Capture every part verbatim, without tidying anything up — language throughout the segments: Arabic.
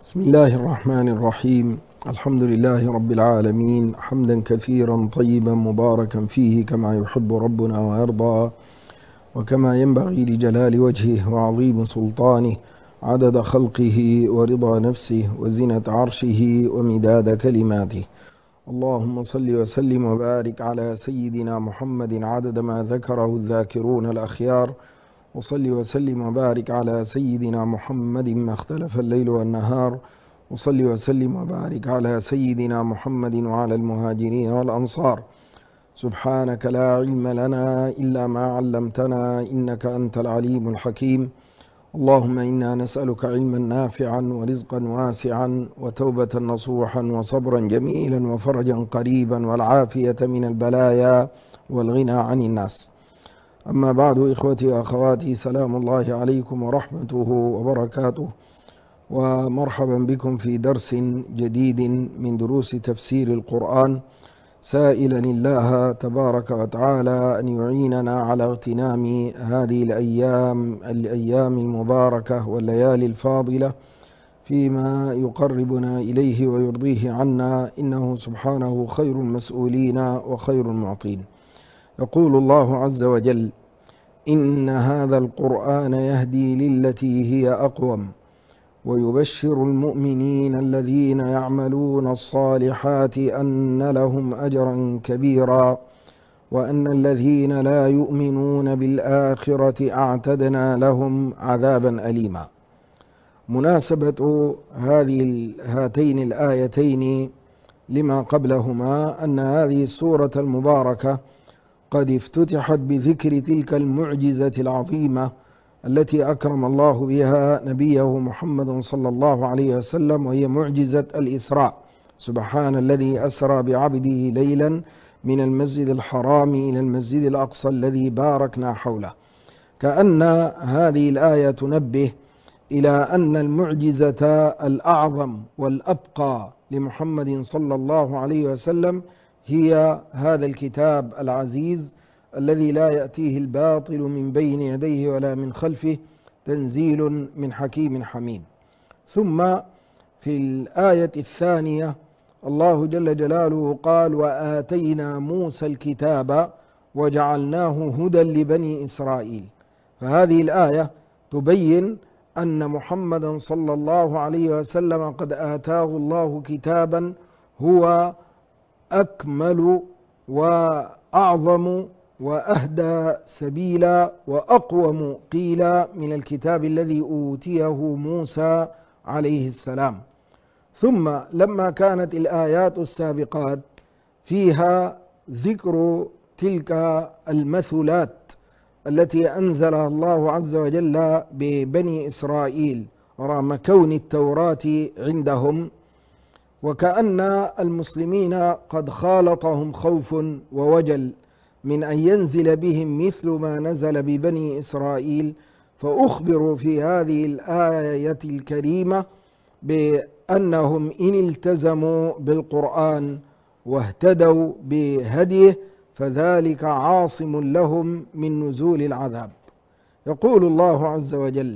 بسم الله الرحمن الرحيم. الحمد لله رب العالمين، حمدا كثيرا طيبا مباركا فيه كما يحب ربنا ويرضى، وكما ينبغي لجلال وجهه وعظيم سلطانه، عدد خلقه ورضا نفسه وزنة عرشه ومداد كلماته. اللهم صل وسلم وبارك على سيدنا محمد عدد ما ذكره الذاكرون الأخيار، وصل وسلم وبارك على سيدنا محمد ما اختلف الليل والنهار، وصل وسلم وبارك على سيدنا محمد وعلى المهاجرين والأنصار. سبحانك لا علم لنا إلا ما علمتنا إنك أنت العليم الحكيم. اللهم إنا نسألك علما نافعا ورزقا واسعا وتوبة نصوحا وصبرا جميلا وفرجا قريبا والعافية من البلايا والغنى عن الناس. أما بعد، إخوتي وأخواتي، سلام الله عليكم ورحمته وبركاته، ومرحبا بكم في درس جديد من دروس تفسير القرآن، سائلا الله تبارك وتعالى أن يعيننا على اغتنام هذه الأيام الأيام المباركة والليالي الفاضلة فيما يقربنا إليه ويرضيه عنا، إنه سبحانه خير المسؤولين وخير المعطين. يقول الله عز وجل: إن هذا القرآن يهدي للتي هي أقوم ويبشر المؤمنين الذين يعملون الصالحات أن لهم أجرا كبيرا وأن الذين لا يؤمنون بالآخرة أعتدنا لهم عذابا أليما. مناسبة هذه هاتين الآيتين لما قبلهما أن هذه السورة المباركة قد افتتحت بذكر تلك المعجزة العظيمة التي أكرم الله بها نبيه محمد صلى الله عليه وسلم، وهي معجزة الإسراء. سبحان الذي أسرى بعبده ليلا من المسجد الحرام إلى المسجد الأقصى الذي باركنا حوله. كأن هذه الآية تنبه إلى أن المعجزة الأعظم والأبقى لمحمد صلى الله عليه وسلم هي هذا الكتاب العزيز الذي لا يأتيه الباطل من بين يديه ولا من خلفه، تنزيل من حكيم حميد. ثم في الآية الثانية الله جل جلاله قال: وآتينا موسى الكتاب وجعلناه هدى لبني إسرائيل. فهذه الآية تبين أن محمدا صلى الله عليه وسلم قد آتاه الله كتابا هو أكمل وأعظم وأهدى سبيلا وأقوم قيلا من الكتاب الذي أوتيه موسى عليه السلام. ثم لما كانت الآيات السابقات فيها ذكر تلك المثلات التي أنزلها الله عز وجل ببني إسرائيل رغم كون التوراة عندهم، وكأن المسلمين قد خالطهم خوف ووجل من أن ينزل بهم مثل ما نزل ببني إسرائيل، فأخبروا في هذه الآية الكريمة بأنهم إن التزموا بالقرآن واهتدوا بهديه فذلك عاصم لهم من نزول العذاب. يقول الله عز وجل: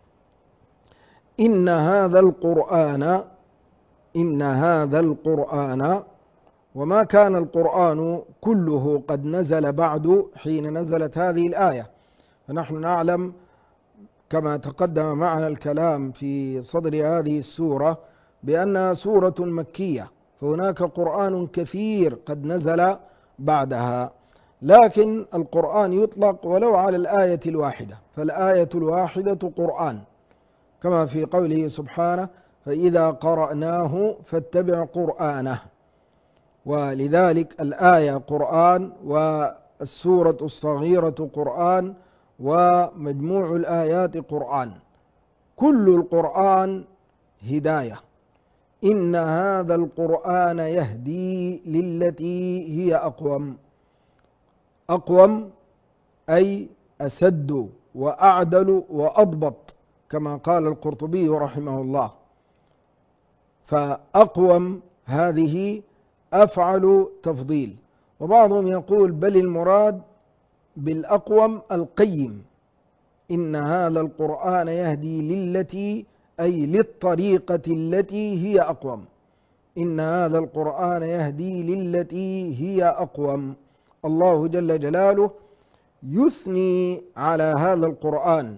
إن هذا القرآن إن هذا القرآن وما كان القرآن كله قد نزل بعد حين نزلت هذه الآية، فنحن نعلم كما تقدم معنا الكلام في صدر هذه السورة بأنها سورة مكية، فهناك قرآن كثير قد نزل بعدها، لكن القرآن يطلق ولو على الآية الواحدة، فالآية الواحدة قرآن، كما في قوله سبحانه: فإذا قرأناه فاتبع قرآنه. ولذلك الآية قرآن، والسورة الصغيرة قرآن، ومجموع الآيات قرآن. كل القرآن هداية. إن هذا القرآن يهدي للتي هي أقوم. أقوم أي أسد وأعدل وأضبط، كما قال القرطبي رحمه الله. فأقوم هذه أفعل تفضيل، وبعضهم يقول بل المراد بالأقوم القيم. إن هذا القرآن يهدي للتي أي للطريقة التي هي أقوم. إن هذا القرآن يهدي للتي هي أقوم. الله جل جلاله يثني على هذا القرآن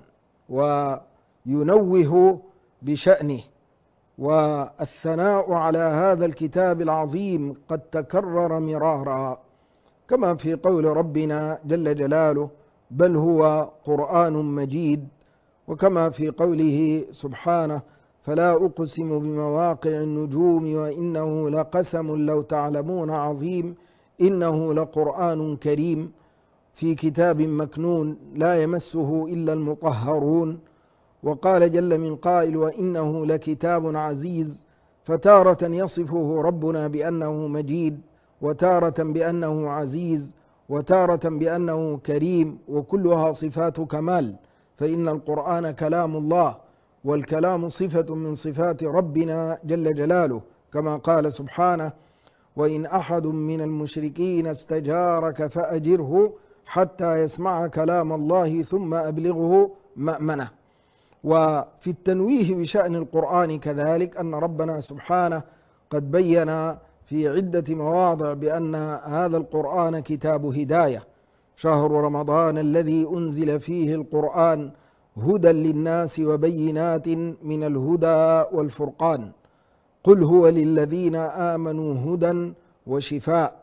وينوه بشأنه، والثناء على هذا الكتاب العظيم قد تكرر مرارا، كما في قول ربنا جل جلاله: بل هو قرآن مجيد، وكما في قوله سبحانه: فلا أقسم بمواقع النجوم وإنه لقسم لو تعلمون عظيم إنه لقرآن كريم في كتاب مكنون لا يمسه إلا المطهرون. وقال جل من قائل: وإنه لكتاب عزيز. فتارة يصفه ربنا بأنه مجيد، وتارة بأنه عزيز، وتارة بأنه كريم، وكلها صفات كمال، فإن القرآن كلام الله، والكلام صفة من صفات ربنا جل جلاله، كما قال سبحانه: وإن أحد من المشركين استجارك فأجره حتى يسمع كلام الله ثم أبلغه مأمنه. وفي التنويه بشأن القرآن كذلك أن ربنا سبحانه قد بين في عدة مواضع بأن هذا القرآن كتاب هداية: شهر رمضان الذي أنزل فيه القرآن هدى للناس وبينات من الهدى والفرقان، قل هو للذين آمنوا هدى وشفاء.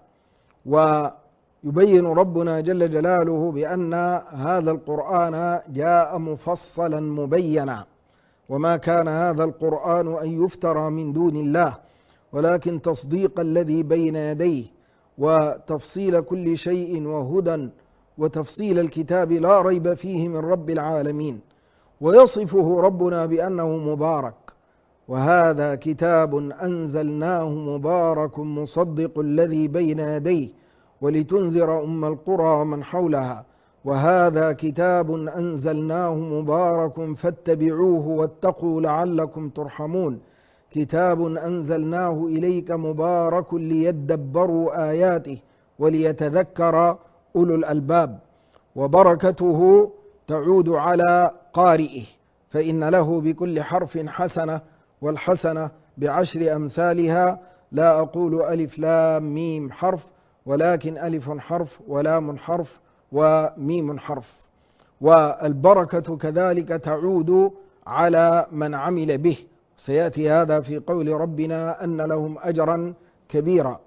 ويبين ربنا جل جلاله بأن هذا القرآن جاء مفصلا مبينا، وما كان هذا القرآن أن يفترى من دون الله، ولكن تصديق الذي بين يديه وتفصيل كل شيء وهدى وتفصيل الكتاب لا ريب فيه من رب العالمين. ويصفه ربنا بأنه مبارك: وهذا كتاب أنزلناه مبارك مصدق الذي بين يديه ولتنذر أم القرى ومن حولها، وهذا كتاب أنزلناه مبارك فاتبعوه واتقوا لعلكم ترحمون، كتاب أنزلناه إليك مبارك ليدبروا آياته وليتذكر أولو الألباب. وبركته تعود على قارئه، فإن له بكل حرف حسنة، والحسنة بعشر أمثالها. لا أقول ألف لام ميم حرف، ولكن ألف حرف ولام حرف وميم حرف. والبركة كذلك تعود على من عمل به، سيأتي هذا في قول ربنا أن لهم أجرا كبيرا.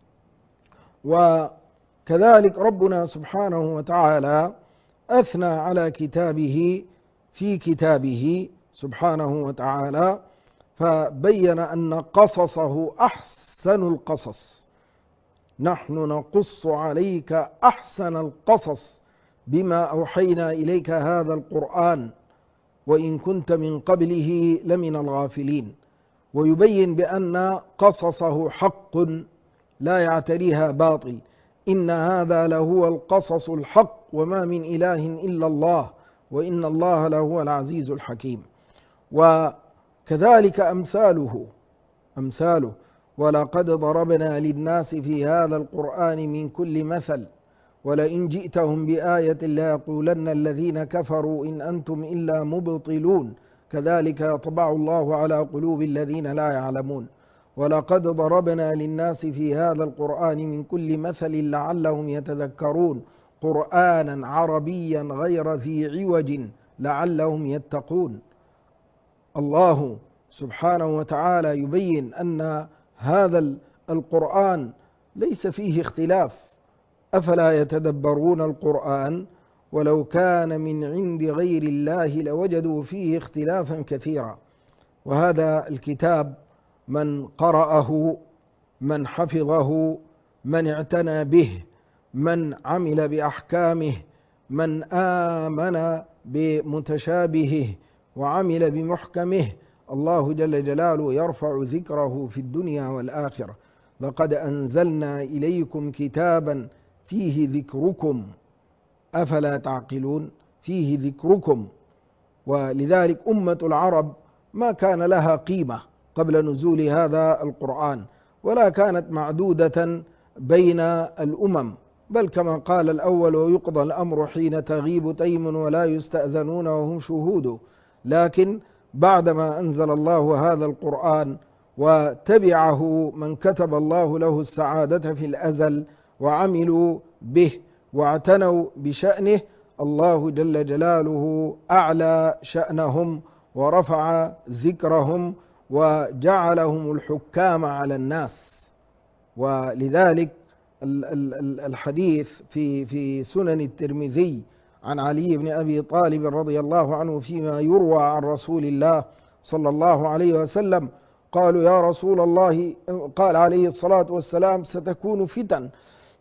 وكذلك ربنا سبحانه وتعالى أثنى على كتابه في كتابه سبحانه وتعالى، فبين أن قصصه أحسن القصص. نحن نقص عليك أحسن القصص بما أوحينا إليك هذا القرآن وإن كنت من قبله لمن الغافلين. ويبين بأن قصصه حق لا يعتريها باطل: إن هذا لهو القصص الحق وما من إله إلا الله وإن الله لهو العزيز الحكيم. وكذلك أمثاله أمثاله ولقد ضربنا للناس في هذا القرآن من كل مثل ولئن جئتهم بآية ليقولن الذين كفروا إن أنتم إلا مبطلون كذلك يطبع الله على قلوب الذين لا يعلمون. ولقد ضربنا للناس في هذا القرآن من كل مثل لعلهم يتذكرون قرآنا عربيا غير ذي عوج لعلهم يتقون. الله سبحانه وتعالى يبين أن هذا القرآن ليس فيه اختلاف: أفلا يتدبرون القرآن ولو كان من عند غير الله لوجدوا فيه اختلافا كثيرا. وهذا الكتاب من قرأه، من حفظه، من اعتنى به، من عمل بأحكامه، من آمن بمتشابهه وعمل بمحكمه، الله جل جلاله يرفع ذكره في الدنيا والآخرة. لقد أنزلنا إليكم كتابا فيه ذكركم أفلا تعقلون. فيه ذكركم. ولذلك أمة العرب ما كان لها قيمة قبل نزول هذا القرآن، ولا كانت معدودة بين الأمم، بل كما قال الأول: ويقضى الأمر حين تغيب تيم ولا يستأذنون وهم شهود. لكن بعدما أنزل الله هذا القرآن وتبعه من كتب الله له السعادة في الأزل وعملوا به واعتنوا بشأنه، الله جل جلاله أعلى شأنهم ورفع ذكرهم وجعلهم الحكام على الناس. ولذلك الحديث في في سنن الترمذي عن علي بن أبي طالب رضي الله عنه فيما يروى عن رسول الله صلى الله عليه وسلم، قالوا يا رسول الله، قال عليه الصلاة والسلام ستكون فتن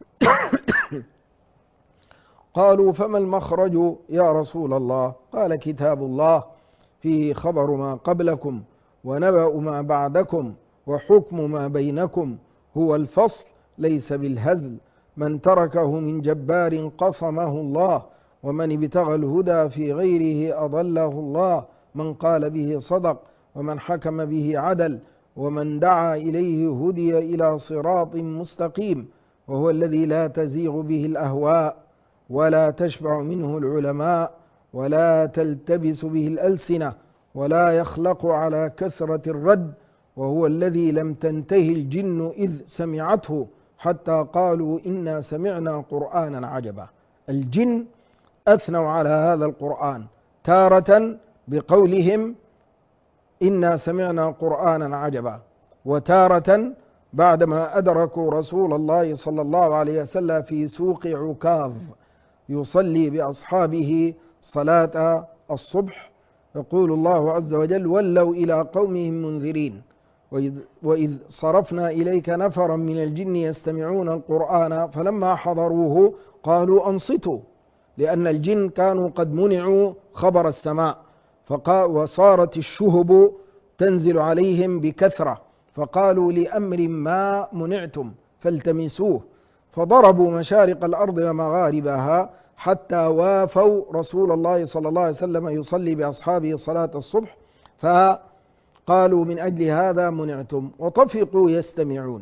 قالوا فما المخرج يا رسول الله؟ قال كتاب الله فيه خبر ما قبلكم ونبأ ما بعدكم وحكم ما بينكم، هو الفصل ليس بالهزل، من تركه من جبار قصمه الله، ومن ابتغى الهدى في غيره أضله الله، من قال به صدق ومن حكم به عدل، ومن دعا إليه هدي إلى صراط مستقيم، وهو الذي لا تزيغ به الأهواء ولا تشبع منه العلماء ولا تلتبس به الألسنة ولا يخلق على كثرة الرد، وهو الذي لم تنتهي الجن إذ سمعته حتى قالوا إنا سمعنا قرآنا عجبا. الجن أثنوا على هذا القرآن تارة بقولهم إنا سمعنا قرآنا عجبا، وتارة بعدما أدركوا رسول الله صلى الله عليه وسلم في سوق عكاظ يصلي بأصحابه صلاة الصبح، يقول الله عز وجل ولوا إلى قومهم منذرين، وإذ, وإذ صرفنا إليك نفرا من الجن يستمعون القرآن فلما حضروه قالوا أنصتوا، لأن الجن كانوا قد منعوا خبر السماء وصارت الشهب تنزل عليهم بكثرة، فقالوا لأمر ما منعتم فالتمسوه، فضربوا مشارق الأرض ومغاربها حتى وافوا رسول الله صلى الله عليه وسلم يصلي بأصحابه صلاة الصبح، فقالوا من أجل هذا منعتم، وطفقوا يستمعون.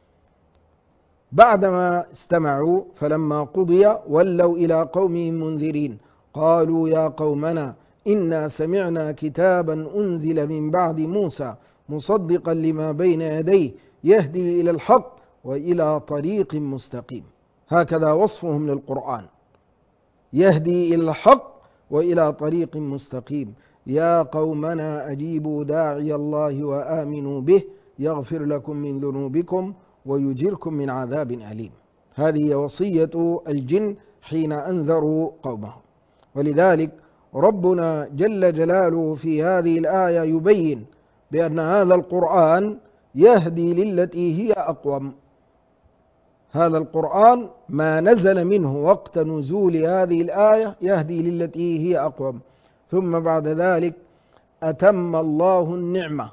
بعدما استمعوا فلما قضي ولوا إلى قومهم منذرين، قالوا يا قومنا إنا سمعنا كتابا أنزل من بعد موسى مصدقا لما بين يديه يهدي إلى الحق وإلى طريق مستقيم. هكذا وصفهم للقرآن، يهدي إلى الحق وإلى طريق مستقيم. يا قومنا أجيبوا داعي الله وآمنوا به يغفر لكم من ذنوبكم ويجركم من عذاب أليم. هذه وصية الجن حين أنذروا قومهم. ولذلك ربنا جل جلاله في هذه الآية يبين بأن هذا القرآن يهدي للتي هي أقوم. هذا القرآن ما نزل منه وقت نزول هذه الآية يهدي للتي هي أقوم، ثم بعد ذلك أتم الله النعمة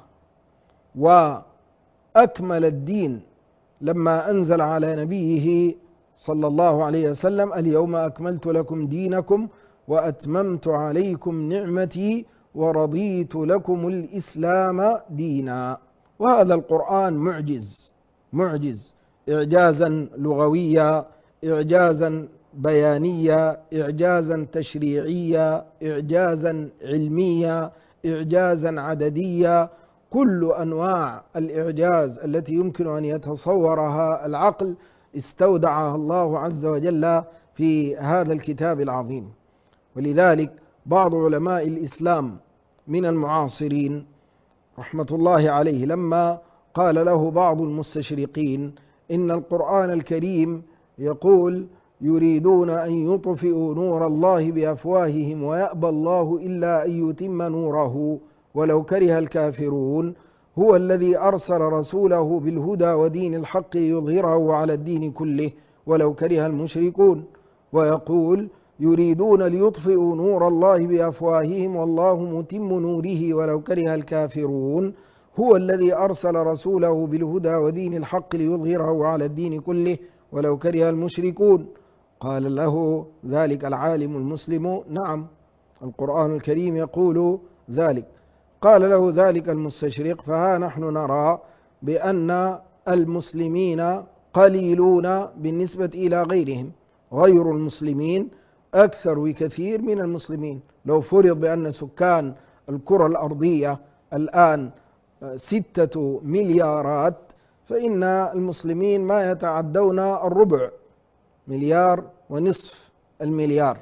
وأكمل الدين لما أنزل على نبيه صلى الله عليه وسلم اليوم أكملت لكم دينكم وأتممت عليكم نعمتي ورضيت لكم الإسلام دينا. وهذا القرآن معجز معجز إعجازا لغويا، إعجازا بيانيا، إعجازا تشريعيا، إعجازا علميا، إعجازا عدديا، كل أنواع الإعجاز التي يمكن أن يتصورها العقل استودعها الله عز وجل في هذا الكتاب العظيم. ولذلك بعض علماء الإسلام من المعاصرين رحمة الله عليه لما قال له بعض المستشرقين إن القرآن الكريم يقول يريدون أن يطفئوا نور الله بأفواههم ويأبى الله إلا أن يتم نوره ولو كره الكافرون، هو الذي أرسل رسوله بالهدى ودين الحق يظهره على الدين كله ولو كره المشركون، ويقول يريدون ليطفئوا نور الله بأفواههم والله متم نوره ولو كره الكافرون، هو الذي أرسل رسوله بالهدى ودين الحق ليظهره على الدين كله ولو كره المشركون. قال له ذلك العالم المسلم نعم القرآن الكريم يقول ذلك. قال له ذلك المستشرق فها نحن نرى بأن المسلمين قليلون بالنسبة إلى غيرهم، غير المسلمين أكثر بكثير من المسلمين. لو فرض بأن سكان الكرة الأرضية الآن ستة مليارات، فإن المسلمين ما يتعدون الربع، مليار ونصف المليار.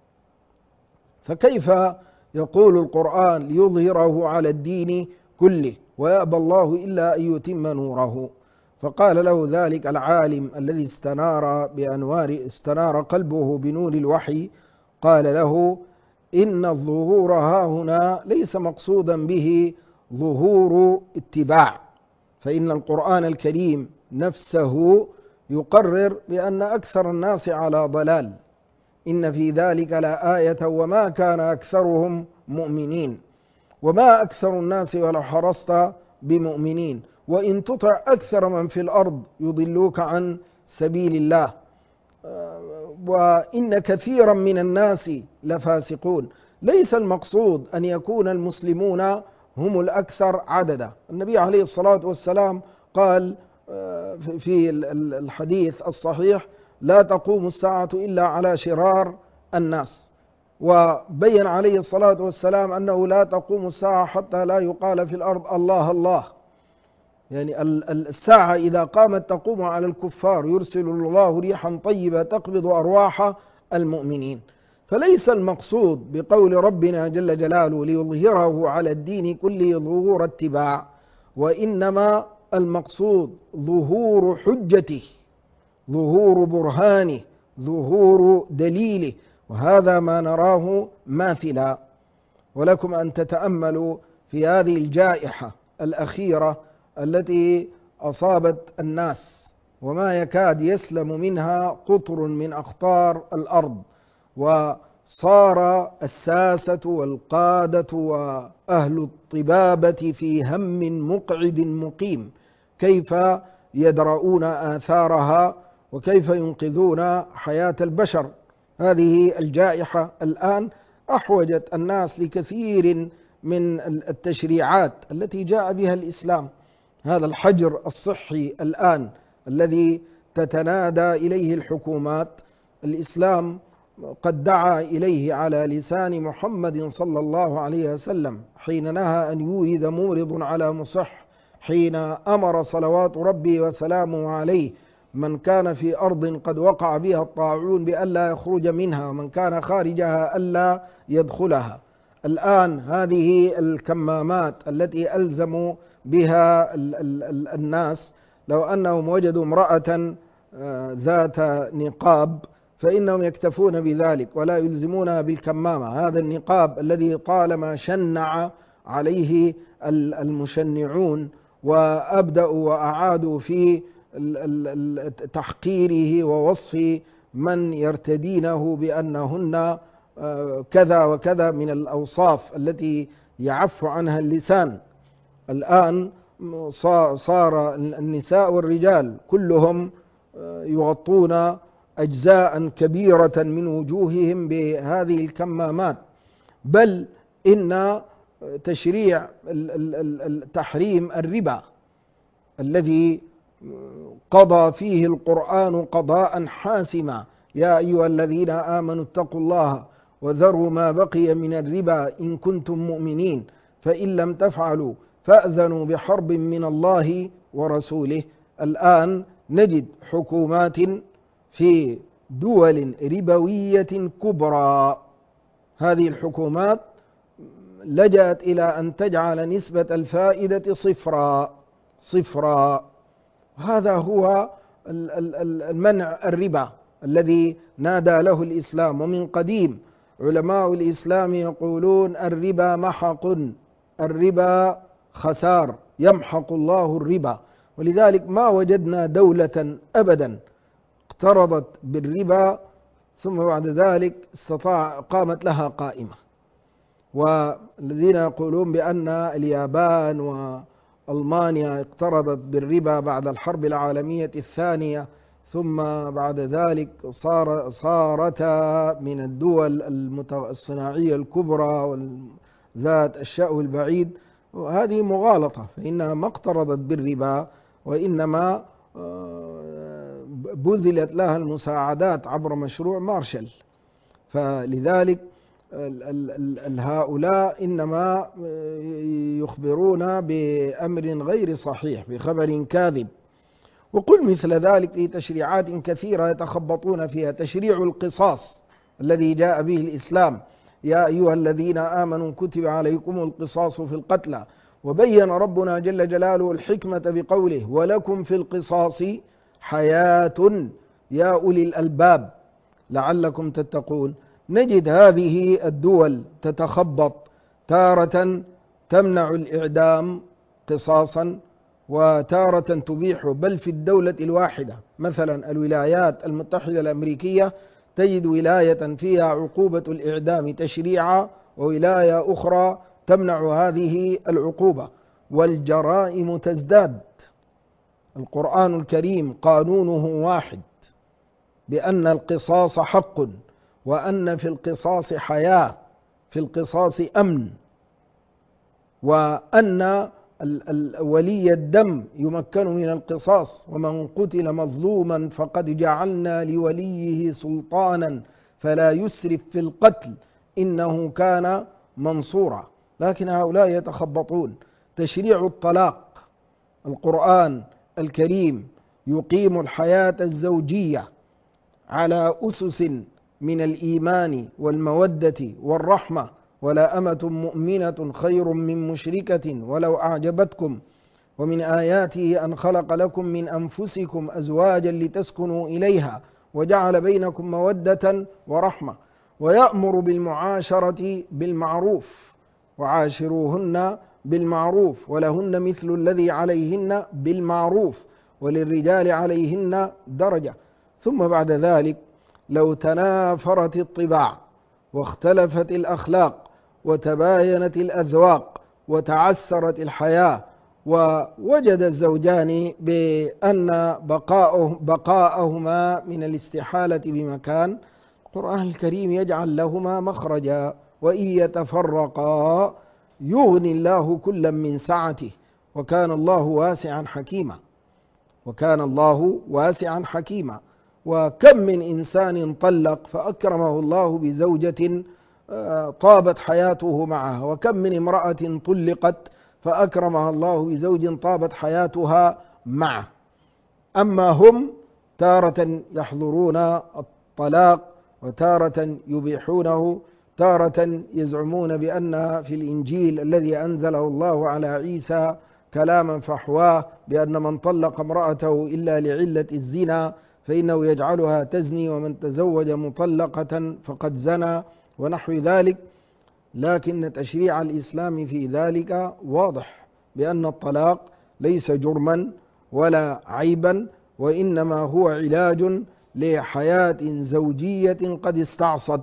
فكيف يقول القرآن ليظهره على الدين كله ويأبى الله إلا أن يتم نوره؟ فقال له ذلك العالم الذي استنار بأنوار استنار قلبه بنور الوحي، قال له: إن الظهور ها هنا ليس مقصودا به ظهور اتباع، فإن القرآن الكريم نفسه يقرر بأن أكثر الناس على ضلال، إن في ذلك لآية وما كان أكثرهم مؤمنين، وما أكثر الناس ولو حرصت بمؤمنين، وإن تطع أكثر من في الأرض يضلوك عن سبيل الله، وإن كثيرا من الناس لفاسقون. ليس المقصود أن يكون المسلمون هم الأكثر عددا. النبي عليه الصلاة والسلام قال في الحديث الصحيح: لا تقوم الساعة إلا على شرار الناس. وبين عليه الصلاة والسلام أنه لا تقوم الساعة حتى لا يقال في الأرض الله الله، يعني الساعة إذا قامت تقوم على الكفار يرسل الله ريحا طيبة تقبض أرواح المؤمنين. فليس المقصود بقول ربنا جل جلاله ليظهره على الدين كله ظهور اتباع، وإنما المقصود ظهور حجته، ظهور برهانه، ظهور دليله، وهذا ما نراه ماثلا. ولكم أن تتأملوا في هذه الجائحة الأخيرة التي أصابت الناس، وما يكاد يسلم منها قطر من أقطار الأرض، وصار الساسة والقادة وأهل الطبابة في هم مقعد مقيم، كيف يدرؤون آثارها وكيف ينقذون حياة البشر. هذه الجائحة الآن أحوجت الناس لكثير من التشريعات التي جاء بها الإسلام. هذا الحجر الصحي الآن الذي تتنادى إليه الحكومات، الإسلام قد دعا إليه على لسان محمد صلى الله عليه وسلم حين نهى أن يورد مورض على مصح، حين أمر صلوات ربي وسلامه عليه من كان في أرض قد وقع بها الطاعون بألا يخرج منها، ومن كان خارجها ألا يدخلها. الآن هذه الكمامات التي ألزموا بها الناس، لو أنهم وجدوا امرأة ذات نقاب فإنهم يكتفون بذلك ولا يلزمونها بالكمامة. هذا النقاب الذي طالما شنع عليه المشنعون وأبدأوا وأعادوا في تحقيره ووصف من يرتدينه بأنهن كذا وكذا من الأوصاف التي يعف عنها اللسان. الآن صار النساء والرجال كلهم يغطون أجزاء كبيرة من وجوههم بهذه الكمامات، بل إن تشريع تحريم الربا الذي قضى فيه القرآن قضاء حاسما: يا أيها الذين آمنوا اتقوا الله وذروا ما بقي من الربا إن كنتم مؤمنين فإن لم تفعلوا فأذنوا بحرب من الله ورسوله. الآن نجد حكومات في دول ربوية كبرى، هذه الحكومات لجأت إلى أن تجعل نسبة الفائدة صفرا صفرا. هذا هو المنع الربا الذي نادى له الإسلام. ومن قديم علماء الإسلام يقولون: الربا محق، الربا خسار، يمحق الله الربا. ولذلك ما وجدنا دولة أبدا اقترضت بالربا ثم بعد ذلك استطاع قامت لها قائمة. والذين يقولون بأن اليابان وألمانيا اقترضت بالربا بعد الحرب العالمية الثانية، ثم بعد ذلك صار صارتا من الدول الصناعية الكبرى ذات الشأو البعيد، هذه مغالطة، فإنها ما اقترضت بالربا وإنما بذلت لها المساعدات عبر مشروع مارشال. فلذلك هؤلاء إنما يخبرون بأمر غير صحيح، بخبر كاذب. وقل مثل ذلك في تشريعات كثيرة يتخبطون فيها. تشريع القصاص الذي جاء به الإسلام: يا أيها الذين آمنوا كتب عليكم القصاص في القتلى. وبين ربنا جل جلاله الحكمة بقوله: ولكم في القصاص حياة يا أولي الألباب لعلكم تتقون. نجد هذه الدول تتخبط، تارة تمنع الإعدام قصاصا وتارة تبيح، بل في الدولة الواحدة مثلا الولايات المتحدة الأمريكية تجد ولاية فيها عقوبة الإعدام تشريعا وولاية أخرى تمنع هذه العقوبة، والجرائم تزداد. القرآن الكريم قانونه واحد، بأن القصاص حق، وأن في القصاص حياة، في القصاص أمن، وأن ولي الدم يمكن من القصاص. ومن قتل مظلوما فقد جعلنا لوليه سلطانا فلا يسرف في القتل إنه كان منصورا. لكن هؤلاء يتخبطون. تشريع الطلاق: القرآن الكريم يقيم الحياة الزوجية على أسس من الإيمان والمودة والرحمة: ولا أمة مؤمنة خير من مشركة ولو أعجبتكم، ومن آياته أن خلق لكم من أنفسكم أزواجا لتسكنوا إليها وجعل بينكم مودة ورحمة. ويأمر بالمعاشرة بالمعروف: وعاشروهن بالمعروف ولهن مثل الذي عليهن بالمعروف وللرجال عليهن درجة. ثم بعد ذلك: لو تنافرت الطباع واختلفت الأخلاق وتباينت الأذواق وتعسرت الحياة ووجد الزوجان بأن بقاءه بقاءهما من الاستحالة بمكان، القرآن الكريم يجعل لهما مخرجا: وإن يتفرقا يغني الله كلا من سعته وكان الله واسعا حكيما. وكان الله واسعا حكيما. وكم من إنسان طلق فأكرمه الله بزوجة طابت حياته معها، وكم من امرأة طلقت فأكرمها الله بزوج طابت حياتها معه. أما هم تارة يحظرون الطلاق وتارة يبيحونه، تارة يزعمون بأن في الإنجيل الذي أنزله الله على عيسى كلاما فحواه بأن من طلق امرأته إلا لعلة الزنا فإنه يجعلها تزني، ومن تزوج مطلقة فقد زنى، ونحو ذلك. لكن تشريع الإسلام في ذلك واضح، بأن الطلاق ليس جرما ولا عيبا، وإنما هو علاج لحياة زوجية قد استعصت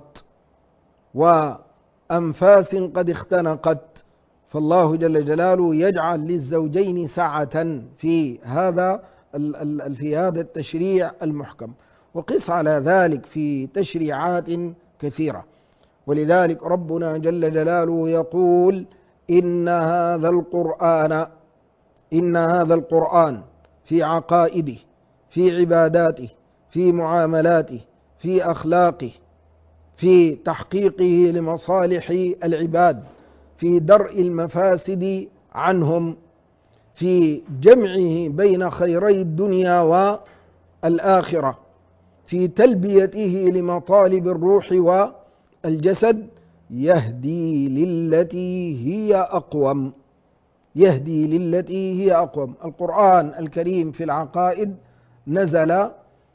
وأنفاس قد اختنقت. فالله جل جلاله يجعل للزوجين سعة في هذا في هذا التشريع المحكم. وقس على ذلك في تشريعات كثيرة. ولذلك ربنا جل جلاله يقول: إن هذا القرآن إن هذا القرآن في عقائده، في عباداته، في معاملاته، في أخلاقه، في تحقيقه لمصالح العباد، في درء المفاسد عنهم، في جمعه بين خيري الدنيا والآخرة، في تلبيته لمطالب الروح والجسد، يهدي للتي هي أقوم يهدي للتي هي أقوم. القرآن الكريم في العقائد نزل،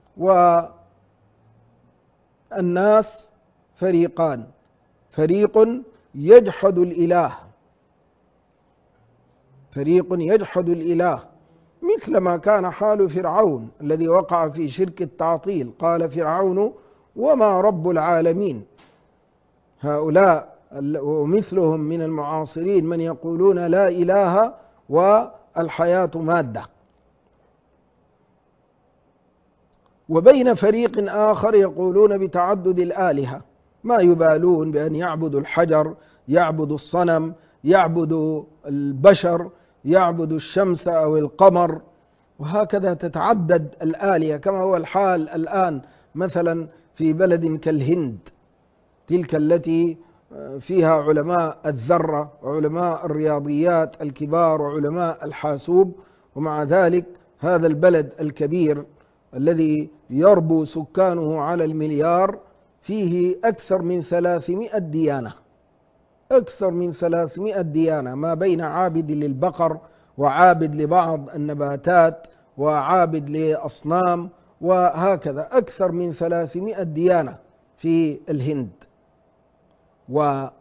والناس فريقان: فريق يجحد الإله فريق يجحد الإله مثل ما كان حال فرعون الذي وقع في شرك التعطيل. قال فرعون: وما رب العالمين. هؤلاء ومثلهم من المعاصرين من يقولون لا إله والحياة مادة. وبين فريق آخر يقولون بتعدد الآلهة، ما يبالون بأن يعبدوا الحجر، يعبدوا الصنم، يعبدوا البشر، يعبدوا الشمس أو القمر، وهكذا تتعدد الآلهة، كما هو الحال الآن مثلا في بلد كالهند، تلك التي فيها علماء الذرة وعلماء الرياضيات الكبار وعلماء الحاسوب، ومع ذلك هذا البلد الكبير الذي يربو سكانه على المليار فيه أكثر من ثلاثمائة ديانة، أكثر من ثلاثمائة ديانة، ما بين عابد للبقر وعابد لبعض النباتات وعابد لأصنام، وهكذا أكثر من ثلاثمائة ديانة في الهند. وهذا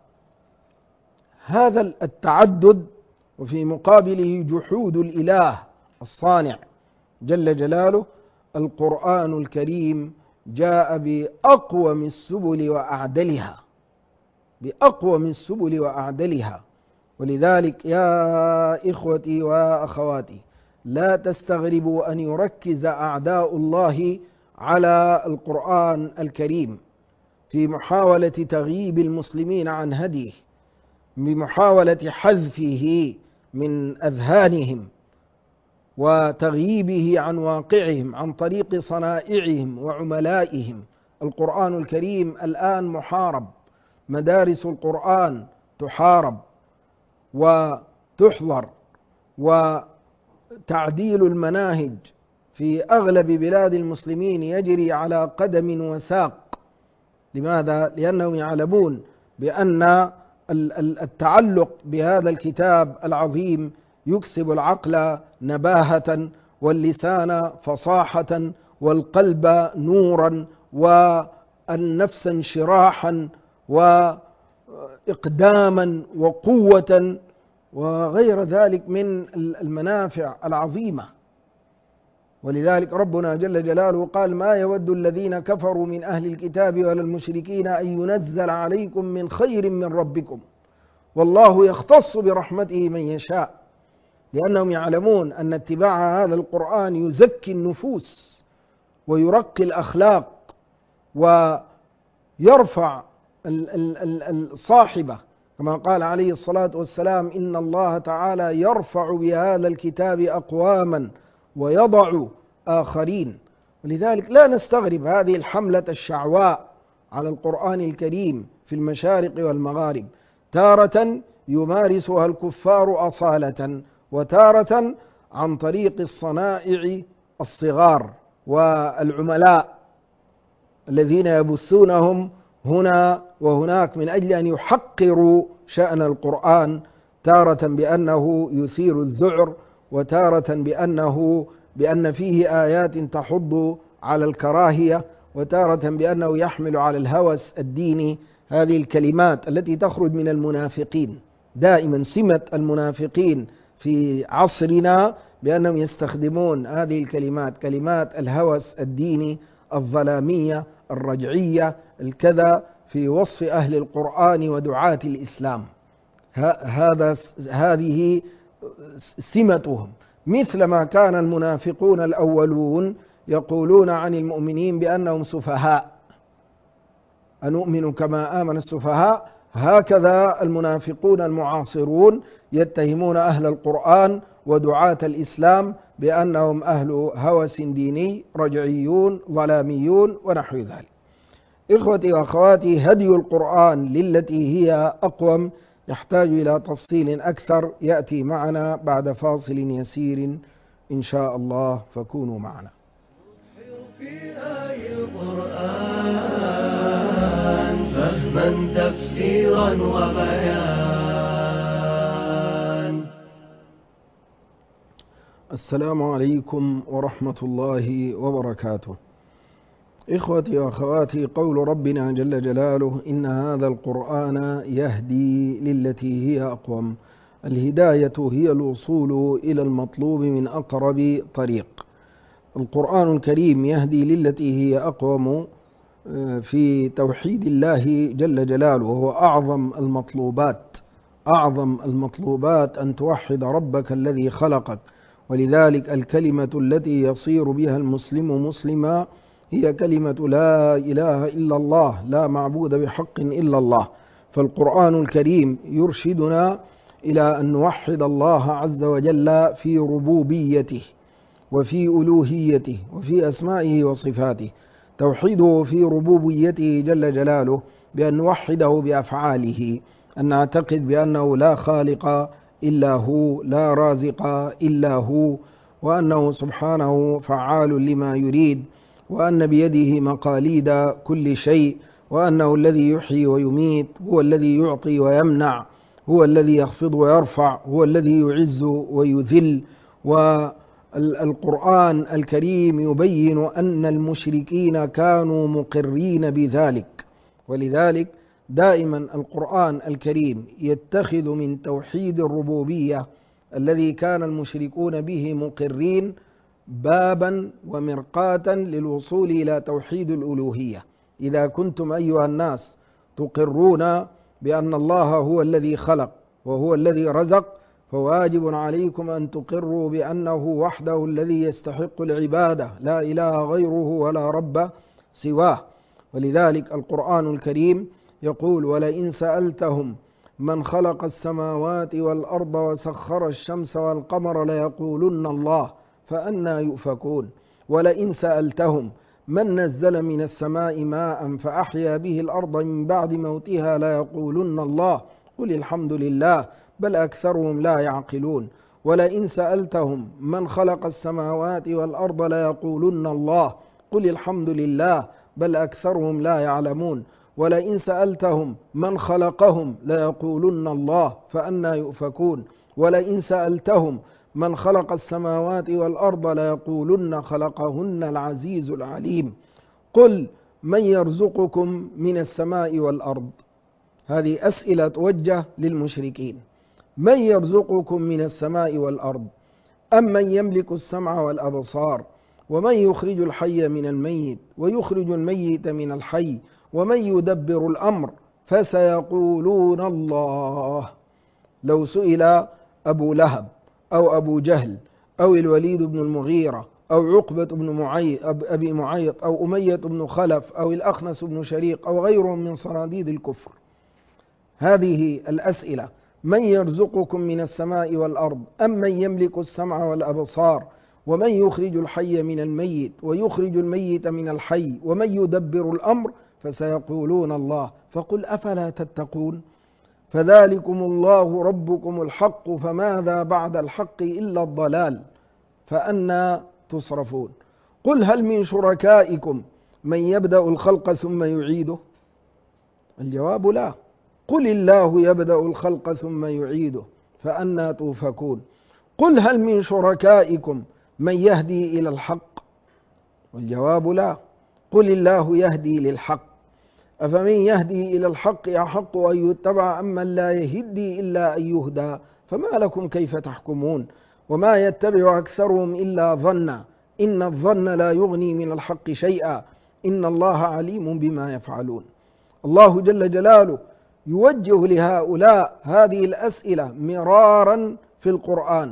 التعدد وفي مقابله جحود الإله الصانع جل جلاله، القرآن الكريم جاء بأقوم السبل وأعدلها، بأقوم السبل وأعدلها. ولذلك يا إخوتي وأخواتي، لا تستغربوا أن يركز أعداء الله على القرآن الكريم في محاولة تغييب المسلمين عن هديه، بمحاولة حذفه من أذهانهم وتغييبه عن واقعهم عن طريق صنائعهم وعملائهم. القرآن الكريم الآن محارب، مدارس القرآن تحارب وتحظر، وتعديل المناهج في أغلب بلاد المسلمين يجري على قدم وساق. لماذا؟ لأنهم يعلمون بأن التعلق بهذا الكتاب العظيم يكسب العقل نباهة واللسان فصاحة والقلب نورا والنفس انشراحا وإقداما وقوة وغير ذلك من المنافع العظيمة. ولذلك ربنا جل جلاله قال: ما يود الذين كفروا من أهل الكتاب ولا المشركين أن ينزل عليكم من خير من ربكم والله يختص برحمته من يشاء، لأنهم يعلمون أن اتباع هذا القرآن يزكي النفوس ويرقي الأخلاق ويرفع الصاحبة، كما قال عليه الصلاة والسلام: إن الله تعالى يرفع بهذا الكتاب أقواما ويضع آخرين. ولذلك لا نستغرب هذه الحملة الشعواء على القرآن الكريم في المشارق والمغارب، تارة يمارسها الكفار أصالة، وتارة عن طريق الصنائع الصغار والعملاء الذين يبثونهم هنا وهناك من أجل أن يحقروا شأن القرآن، تارة بأنه يثير الذعر، وتارة بأنه بأن فيه آيات تحض على الكراهية، وتارة بأنه يحمل على الهوس الديني. هذه الكلمات التي تخرج من المنافقين دائما، سمة المنافقين في عصرنا بأنهم يستخدمون هذه الكلمات، كلمات الهوس الديني الظلامية الرجعية الكذا، في وصف أهل القرآن ودعاة الإسلام. هذا هذه سمتهم، مثلما كان المنافقون الأولون يقولون عن المؤمنين بأنهم سفهاء، أنؤمن كما آمن السفهاء، هكذا المنافقون المعاصرون يتهمون أهل القرآن ودعاة الإسلام بأنهم أهل هوس ديني رجعيون ظلاميون ونحو ذلك. إخوتي وأخواتي، هدي القرآن للتي هي أقوم يحتاج إلى تفصيل أكثر، يأتي معنا بعد فاصل يسير إن شاء الله، فكونوا معنا. في آي القرآن فهما تفسيرا وبيان. السلام عليكم ورحمة الله وبركاته. إخوتي وأخواتي، قول ربنا جل جلاله: إن هذا القرآن يهدي للتي هي أقوم. الهداية هي الوصول إلى المطلوب من أقرب طريق. القرآن الكريم يهدي للتي هي أقوم في توحيد الله جل جلاله، وهو أعظم المطلوبات. أعظم المطلوبات أن توحد ربك الذي خلقك. ولذلك الكلمة التي يصير بها المسلم مسلما هي كلمة لا إله إلا الله، لا معبود بحق إلا الله. فالقرآن الكريم يرشدنا إلى أن نوحد الله عز وجل في ربوبيته وفي ألوهيته وفي أسمائه وصفاته. توحيده في ربوبيته جل جلاله بأن نوحده بأفعاله، أن نعتقد بأنه لا خالق إلا هو، لا رازق إلا هو، وأنه سبحانه فعال لما يريد، وأن بيده مقاليد كل شيء، وأنه الذي يحيي ويميت، هو الذي يعطي ويمنع، هو الذي يخفض ويرفع، هو الذي يعز ويذل. والقرآن الكريم يبين أن المشركين كانوا مقرين بذلك، ولذلك دائما القرآن الكريم يتخذ من توحيد الربوبية الذي كان المشركون به مقرين بابا ومرقاة للوصول إلى توحيد الألوهية. إذا كنتم أيها الناس تقرون بأن الله هو الذي خلق وهو الذي رزق، فواجب عليكم أن تقروا بأنه وحده الذي يستحق العبادة، لا إله غيره ولا رب سواه. ولذلك القرآن الكريم يقول: ولئن سألتهم من خلق السماوات والأرض وسخر الشمس والقمر ليقولن الله فأنى يؤفكون. ولئن سألتهم من نزل من السماء ماء فأحيا به الأرض من بعد موتها ليقولن الله قل الحمد لله بل أكثرهم لا يعقلون. ولئن سألتهم من خلق السماوات والأرض ليقولن الله قل الحمد لله بل أكثرهم لا يعلمون. ولئن سألتهم من خلقهم ليقولن الله فأنى يؤفكون. ولئن سألتهم من خلق السماوات والأرض ليقولن خلقهن العزيز العليم. قل من يرزقكم من السماء والأرض؟ هذه أسئلة توجه للمشركين. من يرزقكم من السماء والأرض؟ أم من يملك السمع والأبصار؟ ومن يخرج الحي من الميت ويخرج الميت من الحي ومن يدبر الأمر؟ فسيقولون الله. لو سئل أبو لهب أو أبو جهل أو الوليد بن المغيرة أو عقبة بن معيط أبي معيط أو أمية بن خلف أو الأخنس بن شريق أو غيرهم من صناديد الكفر هذه الأسئلة: من يرزقكم من السماء والأرض؟ أم من يملك السمع والأبصار؟ ومن يخرج الحي من الميت ويخرج الميت من الحي ومن يدبر الأمر؟ فسيقولون الله. فقل أفلا تتقون؟ فذلكم الله ربكم الحق فماذا بعد الحق إلا الضلال فأنى تصرفون. قل هل من شركائكم من يبدأ الخلق ثم يعيده؟ الجواب لا. قل الله يبدأ الخلق ثم يعيده فأنى توفكون. قل هل من شركائكم من يهدي إلى الحق؟ والجواب لا. قل الله يهدي للحق. أفمن يهدي إلى الحق أحق أن يتبع أم من لا يهدي إلا أن يهدى؟ فما لكم كيف تحكمون؟ وما يتبع أكثرهم إلا ظنا إن الظن لا يغني من الحق شيئا إن الله عليم بما يفعلون. الله جل جلاله يوجه لهؤلاء هذه الأسئلة مرارا في القرآن.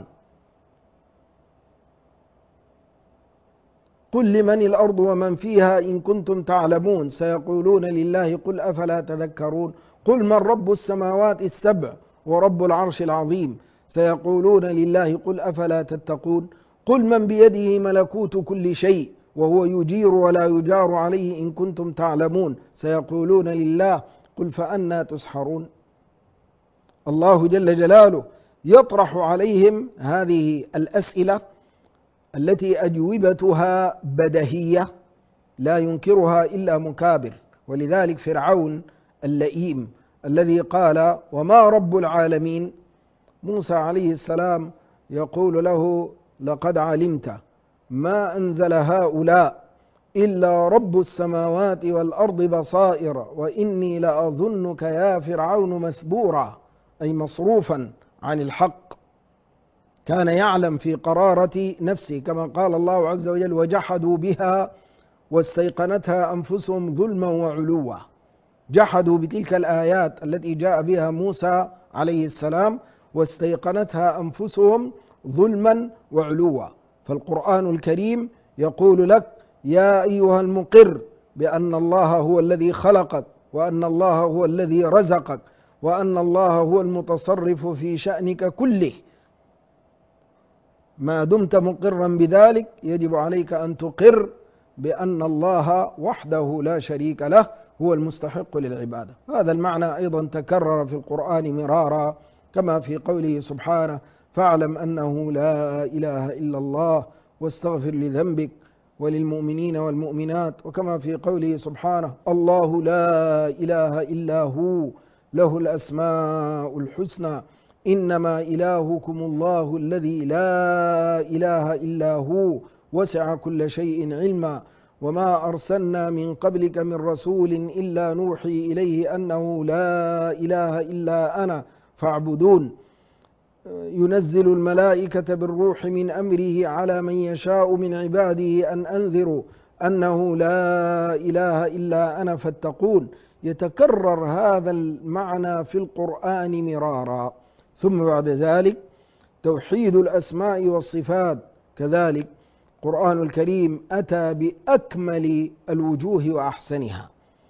قل لمن الأرض ومن فيها إن كنتم تعلمون سيقولون لله قل أفلا تذكرون. قل من رب السماوات السبع ورب العرش العظيم سيقولون لله قل أفلا تتقون. قل من بيده ملكوت كل شيء وهو يجير ولا يجار عليه إن كنتم تعلمون سيقولون لله قل فأنى تسحرون. الله جل جلاله يطرح عليهم هذه الأسئلة التي أجوبتها بديهية لا ينكرها إلا مكابر. ولذلك فرعون اللئيم الذي قال وما رب العالمين، موسى عليه السلام يقول له لقد علمت ما أنزل هؤلاء إلا رب السماوات والأرض بصائر وإني لأظنك يا فرعون مسبورا، أي مصروفا عن الحق. كان يعلم في قرارة نفسه كما قال الله عز وجل وجحدوا بها واستيقنتها أنفسهم ظلما وعلوا. جحدوا بتلك الآيات التي جاء بها موسى عليه السلام واستيقنتها أنفسهم ظلما وعلوا. فالقرآن الكريم يقول لك يا أيها المقر بأن الله هو الذي خلقك وأن الله هو الذي رزقك وأن الله هو المتصرف في شأنك كله. ما دمت مقرا بذلك يجب عليك أن تقر بأن الله وحده لا شريك له هو المستحق للعبادة. هذا المعنى أيضا تكرر في القرآن مرارا، كما في قوله سبحانه: فاعلم أنه لا إله إلا الله واستغفر لذنبك وللمؤمنين والمؤمنات، وكما في قوله سبحانه: الله لا إله إلا هو له الأسماء الحسنى إنما إلهكم الله الذي لا إله إلا هو وسع كل شيء علما وما أرسلنا من قبلك من رسول إلا نوحي إليه أنه لا إله إلا أنا فاعبدون. ينزل الملائكة بالروح من أمره على من يشاء من عباده أن أنذروا أنه لا إله إلا أنا فاتقون. يتكرر هذا المعنى في القرآن مرارا. ثم بعد ذلك توحيد الأسماء والصفات، كذلك القرآن الكريم أتى بأكمل الوجوه وأحسنها،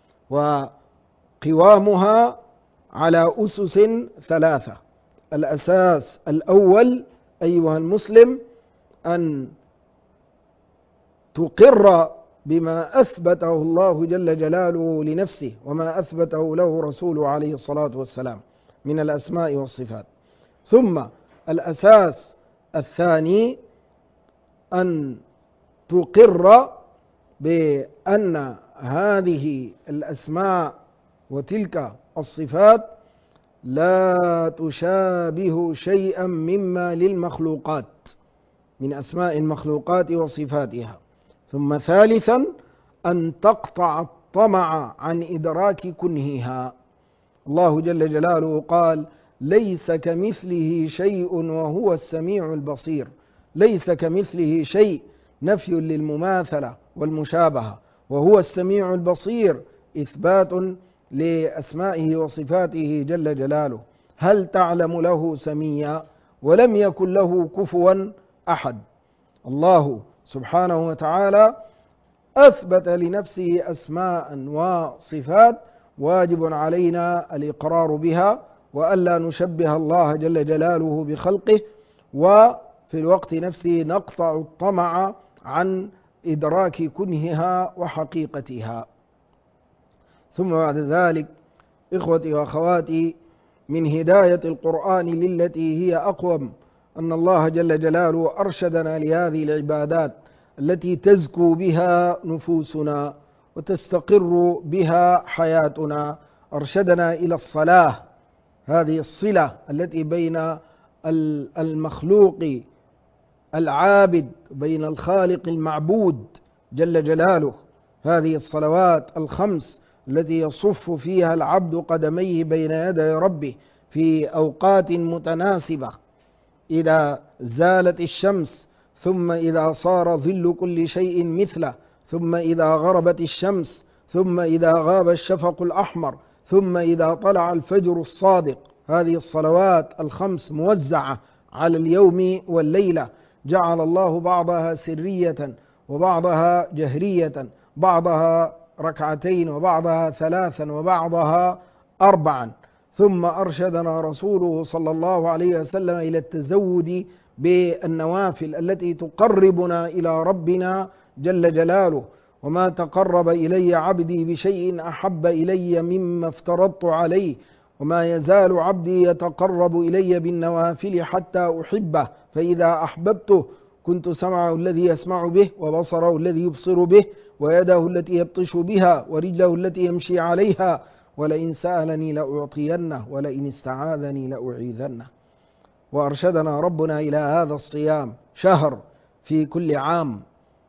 وقوامها على أسس ثلاثة. الأساس الأول أيها المسلم أن تقر بما أثبته الله جل جلاله لنفسه وما أثبته له رسوله عليه الصلاة والسلام من الأسماء والصفات. ثم الأساس الثاني أن تقر بأن هذه الأسماء وتلك الصفات لا تشابه شيئا مما للمخلوقات من أسماء المخلوقات وصفاتها. ثم ثالثا أن تقطع الطمع عن إدراك كنهها. الله جل جلاله قال: ليس كمثله شيء وهو السميع البصير. ليس كمثله شيء نفي للمماثلة والمشابهة، وهو السميع البصير إثبات لأسمائه وصفاته جل جلاله. هل تعلم له سميا؟ ولم يكن له كفوا أحد. الله سبحانه وتعالى أثبت لنفسه أسماء وصفات واجب علينا الإقرار بها، وألا نشبه الله جل جلاله بخلقه، وفي الوقت نفسه نقطع الطمع عن إدراك كنهها وحقيقتها. ثم بعد ذلك إخوتي وأخواتي، من هداية القرآن للتي هي أقوم أن الله جل جلاله أرشدنا لهذه العبادات التي تزكو بها نفوسنا وتستقر بها حياتنا. أرشدنا إلى الصلاة، هذه الصلة التي بين المخلوق العابد بين الخالق المعبود جل جلاله. هذه الصلوات الخمس التي يصف فيها العبد قدميه بين يدي ربه في أوقات متناسبة، إذا زالت الشمس، ثم إذا صار ظل كل شيء مثله، ثم إذا غربت الشمس، ثم إذا غاب الشفق الأحمر، ثم إذا طلع الفجر الصادق. هذه الصلوات الخمس موزعة على اليوم والليلة، جعل الله بعضها سرية وبعضها جهرية، بعضها ركعتين وبعضها ثلاثا وبعضها أربعا. ثم أرشدنا رسوله صلى الله عليه وسلم إلى التزود بالنوافل التي تقربنا إلى ربنا جل جلاله. وما تقرب إلي عبدي بشيء أحب إلي مما افترضت عليه، وما يزال عبدي يتقرب إلي بالنوافل حتى أحبه، فإذا أحببته كنت سمعه الذي يسمع به، وبصره الذي يبصر به، ويده التي يبطش بها، ورجله التي يمشي عليها، ولئن سألني لأعطينه، ولئن استعاذني لأعيذنه. وأرشدنا ربنا إلى هذا الصيام، شهر في كل عام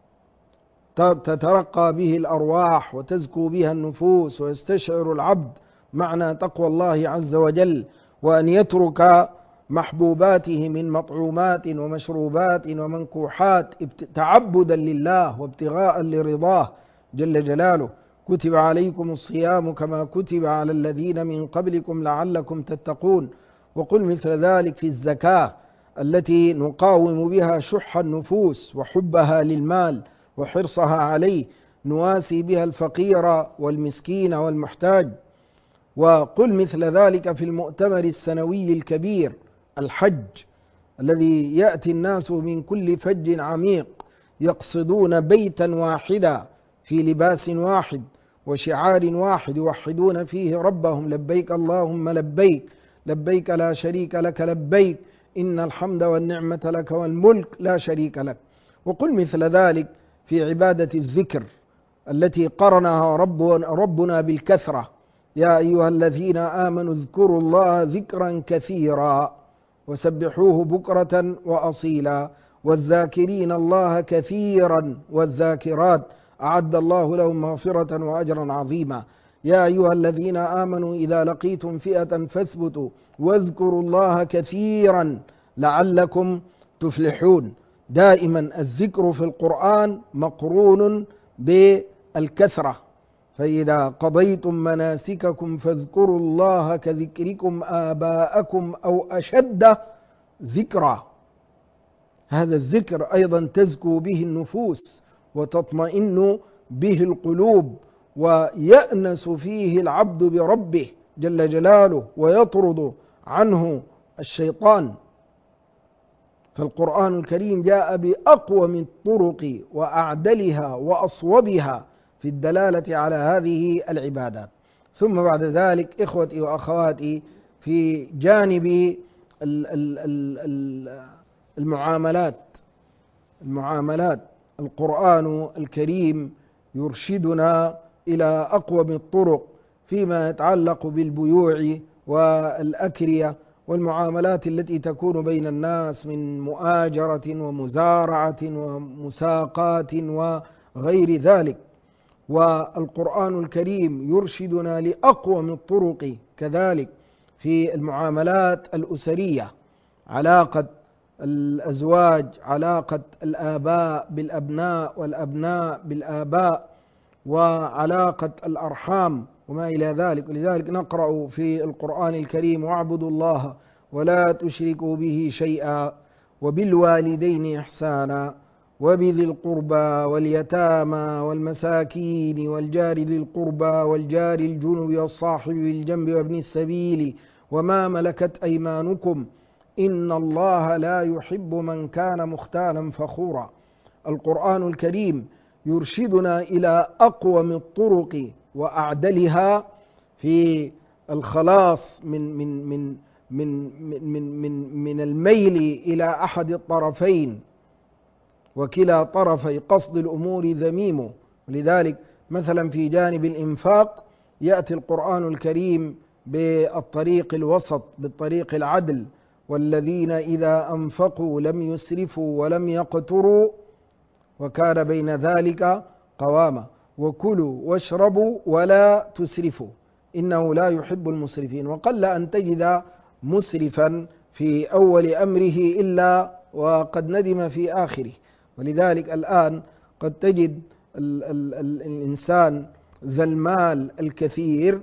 تترقى به الأرواح وتزكو بها النفوس، ويستشعر العبد معنى تقوى الله عز وجل، وأن يترك محبوباته من مطعومات ومشروبات ومنكوحات تعبدا لله وابتغاء لرضاه جل جلاله. كتب عليكم الصيام كما كتب على الذين من قبلكم لعلكم تتقون. وقل مثل ذلك في الزكاة التي نقاوم بها شح النفوس وحبها للمال وحرصها عليه، نواسي بها الفقير والمسكين والمحتاج. وقل مثل ذلك في المؤتمر السنوي الكبير الحج، الذي يأتي الناس من كل فج عميق يقصدون بيتا واحدا في لباس واحد وشعار واحد يوحدون فيه ربهم: لبيك اللهم لبيك، لبيك لا شريك لك لبيك، إن الحمد والنعمة لك والملك لا شريك لك. وقل مثل ذلك في عبادة الذكر التي قرنها ربنا بالكثرة: يا أيها الذين آمنوا اذكروا الله ذكرا كثيرا وسبحوه بكرة وأصيلا والذاكرين الله كثيرا والذاكرات أعد الله لهم مغفرة وأجرا عظيما. يا أيها الذين آمنوا إذا لقيتم فئة فاثبتوا واذكروا الله كثيرا لعلكم تفلحون. دائما الذكر في القرآن مقرون بالكثرة، فإذا قضيتم مناسككم فاذكروا الله كذكركم آباءكم أو أشد ذكرا. هذا الذكر أيضا تزكو به النفوس وتطمئن به القلوب، ويأنس فيه العبد بربه جل جلاله ويطرد عنه الشيطان. فالقرآن الكريم جاء بأقوم الطرق وأعدلها وأصوبها في الدلالة على هذه العبادات. ثم بعد ذلك إخوتي وأخواتي، في جانب المعاملات المعاملات القرآن الكريم يرشدنا إلى أقوم الطرق فيما يتعلق بالبيوع والأكرية والمعاملات التي تكون بين الناس من مؤاجرة ومزارعة ومساقات وغير ذلك. والقرآن الكريم يرشدنا لأقوم الطرق كذلك في المعاملات الأسرية: علاقة الأزواج، علاقة الآباء بالأبناء والأبناء بالآباء، وعلاقة الأرحام وما إلى ذلك. ولذلك نقرأ في القرآن الكريم: واعبدوا الله ولا تشركوا به شيئا وبالوالدين إحسانا وبذي القربى واليتامى والمساكين والجار ذي القربى والجار الجنب والصاحب بالجنب وابن السبيل وما ملكت أيمانكم إن الله لا يحب من كان مختالا فخورا. القرآن الكريم يرشدنا إلى أقوم الطرق وأعدلها في الخلاص من من من من من من من الميل إلى أحد الطرفين، وكلا طرفي قصد الأمور ذميم. ولذلك مثلا في جانب الإنفاق يأتي القرآن الكريم بالطريق الوسط، بالطريق العدل: والذين إذا أنفقوا لم يسرفوا ولم يقتروا وكان بين ذلك قواما وكلوا واشربوا ولا تسرفوا إنه لا يحب المسرفين. وقل أن تجد مسرفا في أول أمره إلا وقد ندم في آخره. ولذلك الآن قد تجد ال ال ال الإنسان ذا المال الكثير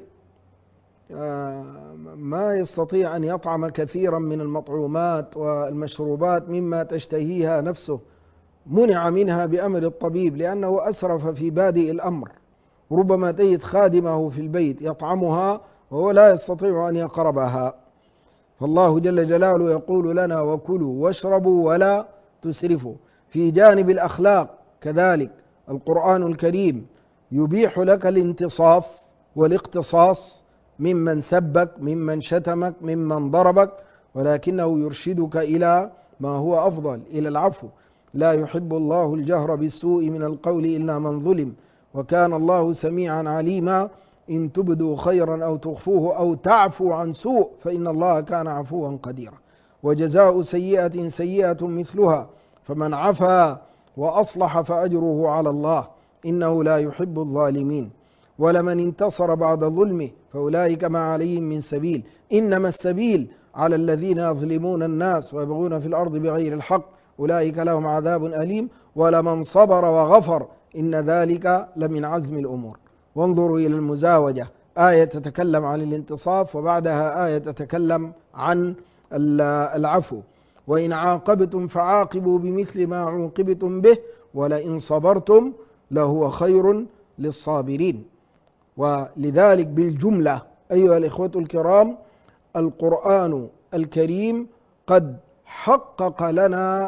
ما يستطيع أن يطعم كثيرا من المطعومات والمشروبات مما تشتهيها نفسه، منع منها بأمر الطبيب لأنه أسرف في بادئ الأمر. ربما تجد خادمه في البيت يطعمها وهو لا يستطيع أن يقربها. فالله جل جلاله يقول لنا: وكلوا واشربوا ولا تسرفوا. في جانب الأخلاق كذلك القرآن الكريم يبيح لك الانتصاف والاقتصاص ممن سبك، ممن شتمك، ممن ضربك، ولكنه يرشدك إلى ما هو أفضل، إلى العفو. لا يحب الله الجهر بالسوء من القول إلا من ظلم وكان الله سميعا عليما. إن تبدوا خيرا أو تخفوه أو تعفو عن سوء فإن الله كان عفوا قديرا. وجزاء سيئة سيئة مثلها فمن عفا وأصلح فأجره على الله إنه لا يحب الظالمين. ولمن انتصر بعد ظلمه فأولئك ما عليهم من سبيل إنما السبيل على الذين يظلمون الناس ويبغون في الأرض بغير الحق أولئك لهم عذاب أليم. ولمن صبر وغفر إن ذلك لمن عزم الأمور. وانظروا إلى المزاوجة، آية تتكلم عن الانتصاف وبعدها آية تتكلم عن العفو. وإن عاقبتم فعاقبوا بمثل ما عوقبتم به ولئن صبرتم لهو خير للصابرين. ولذلك بالجملة أيها الإخوة الكرام، القرآن الكريم قد حقق لنا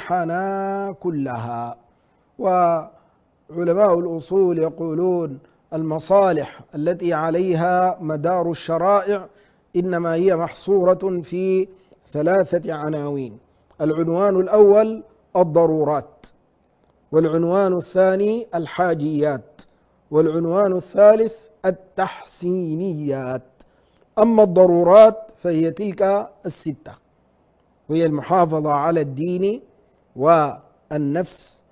مصالحنا كلها. وعلماء الأصول يقولون: المصالح التي عليها مدار الشرائع إنما هي محصورة في ثلاثة عناوين. العنوان الأول الضرورات، والعنوان الثاني الحاجيات، والعنوان الثالث التحسينيات. أما الضرورات فهي تلك الستة، وهي المحافظة على الدين والنفس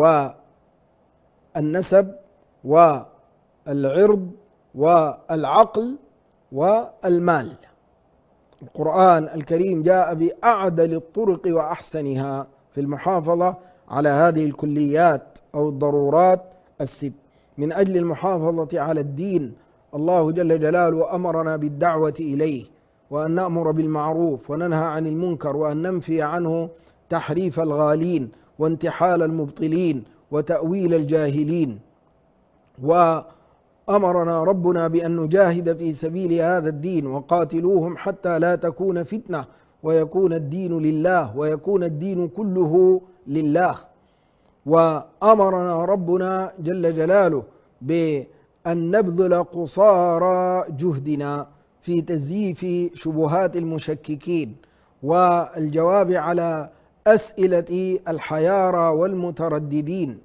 والنسب والعرض والعقل والمال. القرآن الكريم جاء بأعدل الطرق وأحسنها في المحافظة على هذه الكليات أو الضرورات الست. من أجل المحافظة على الدين الله جل جلاله أمرنا بالدعوة إليه، وأن نأمر بالمعروف وننهى عن المنكر، وأن ننفي عنه تحريف الغالين وانتحال المبطلين وتأويل الجاهلين. وأمرنا ربنا بأن نجاهد في سبيل هذا الدين، وقاتلوهم حتى لا تكون فتنة ويكون الدين لله ويكون الدين كله لله. وأمرنا ربنا جل جلاله بأن نبذل قصارى جهدنا في تزييف شبهات المشككين والجواب على أسئلة الحيارى والمترددين.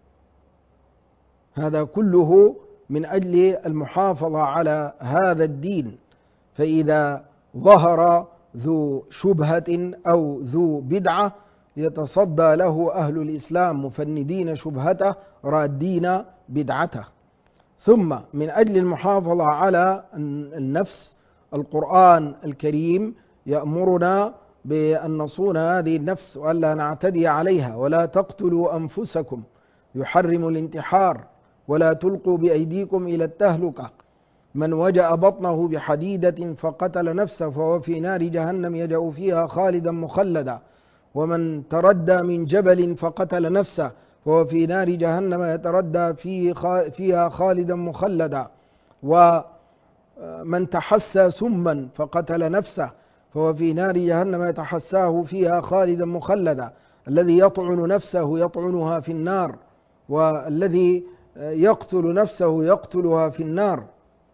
هذا كله من أجل المحافظة على هذا الدين. فإذا ظهر ذو شبهة أو ذو بدعة يتصدى له أهل الإسلام مفندين شبهته رادين بدعته. ثم من أجل المحافظة على النفس القرآن الكريم يأمرنا بأن نصون هذه النفس وألا نعتدي عليها. ولا تقتلوا أنفسكم، يحرم الانتحار، ولا تلقوا بأيديكم إلى التهلكة، من وجأ بطنه بحديدة فقتل نفسه فهو في نار جهنم يجأ فيها خالدا مخلدا، ومن تردى من جبل فقتل نفسه فهو في نار جهنم يتردى فيها خالدا مخلدا، ومن تحسى سما فقتل نفسه فهو في نار جهنم يتحساه فيها خالدا مخلدا. الذي يطعن نفسه يطعنها في النار، والذي يقتل نفسه يقتلها في النار.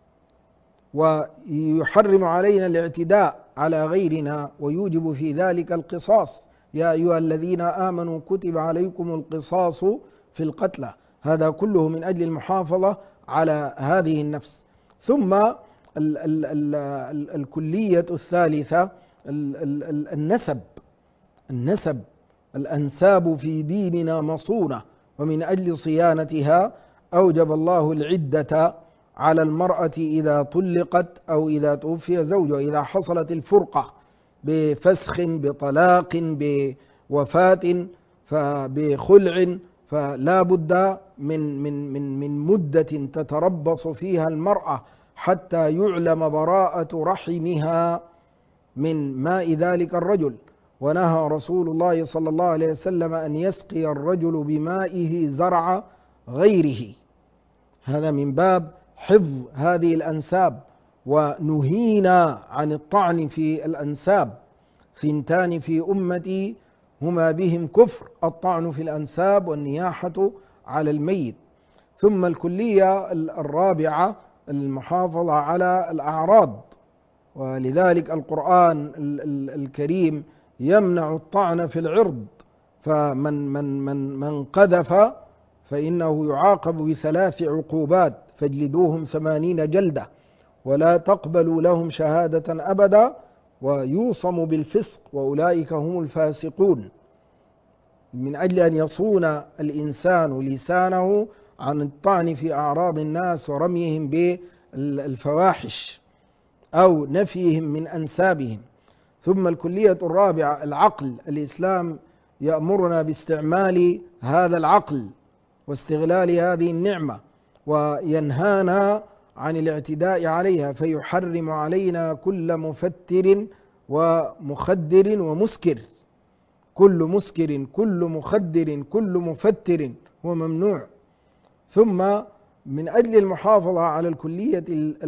ويحرم علينا الاعتداء على غيرنا ويوجب في ذلك القصاص. يا أيها الذين آمنوا كتب عليكم القصاص في القتلى. هذا كله من أجل المحافظة على هذه النفس. ثم ال ال ال ال الكلية الثالثة ال ال النسب. النسب الأنساب في ديننا مصونة، ومن أجل صيانتها أوجب الله العدة على المرأة إذا طلقت أو إذا توفي زوجها، إذا حصلت الفرقة بفسخ بطلاق بوفاة فبخلع، فلا بد من من من من مدة تتربص فيها المرأة حتى يعلم براءة رحمها من ماء ذلك الرجل. ونهى رسول الله صلى الله عليه وسلم أن يسقي الرجل بمائه زرع غيره. هذا من باب حفظ هذه الأنساب. ونهينا عن الطعن في الأنساب. ثنتان في أمتي هما بهم كفر: الطعن في الأنساب والنياحة على الميت. ثم الكلية الرابعة المحافظة على الأعراض، ولذلك القرآن الكريم يمنع الطعن في العرض، فمن من من من قذف فإنه يعاقب بثلاث عقوبات: فاجلدوهم ثمانين جلدة، ولا تقبلوا لهم شهادة أبدا، ويوصم بالفسق، وأولئك هم الفاسقون. من أجل أن يصون الإنسان لسانه عن الطعن في أعراض الناس ورميهم بالفواحش أو نفيهم من أنسابهم. ثم الكلية الرابعة العقل. الإسلام يأمرنا باستعمال هذا العقل واستغلال هذه النعمة، وينهانا عن الاعتداء عليها، فيحرم علينا كل مفتر ومخدر ومسكر. كل مسكر كل مخدر كل مفتر هو ممنوع. ثم من أجل المحافظة على الكلية